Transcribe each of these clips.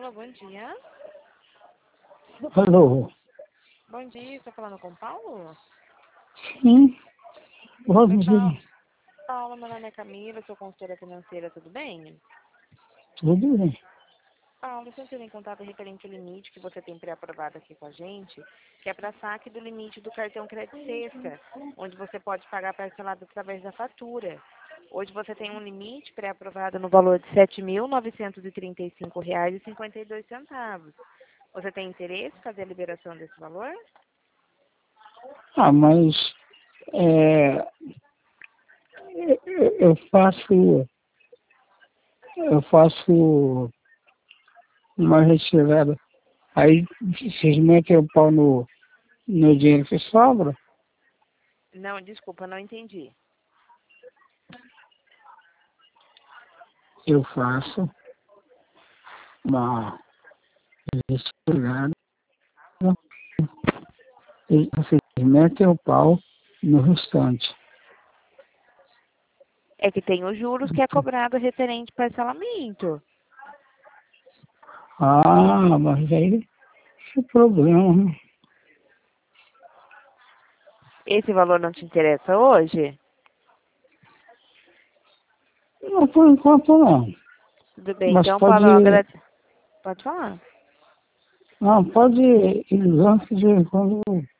Alô, bom dia. Alô? Bom dia, estou falando com o Paulo? Sim, bom Oi, dia. Paulo, meu nome é Camila, sou consultora financeira, tudo bem? Tudo bem? Paulo, estou entrando em contato referente ao limite que você tem pré-aprovado aqui com a gente, que é para saque do limite do cartão Crédito Sexta, onde você pode pagar parcelado através da fatura. Hoje você tem um limite pré-aprovado no valor de R$ 7.935,52. Você tem interesse em fazer a liberação desse valor? Ah, mas é, eu faço uma retirada. Aí vocês metem o pau no dinheiro que sobra. Não, desculpa, não entendi. Eu faço uma retirada e vocês metem o pau no restante. É que tem os juros que é cobrado referente ao parcelamento. Ah, mas aí esse é problema, né? Esse valor não te interessa hoje? Não, por enquanto não. Tudo bem, Mas então, pode, Paulo, eu agradeço. Pode falar. não, pode ir antes de quando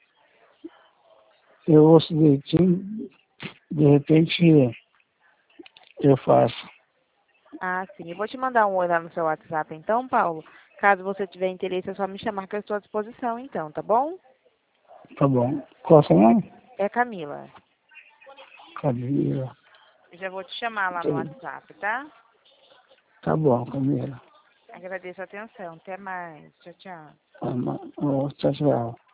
eu ouço direitinho, de repente eu faço. Ah, sim. Eu vou te mandar um oi lá no seu WhatsApp, então, Paulo. Caso você tiver interesse, é só me chamar que eu estou à disposição, então, tá bom? Tá bom. Qual é o seu nome? É Camila. Camila. Eu já vou te chamar lá no WhatsApp, tá? Tá bom, Camila. Agradeço a atenção. Até mais. Tchau, tchau. Tchau, tchau.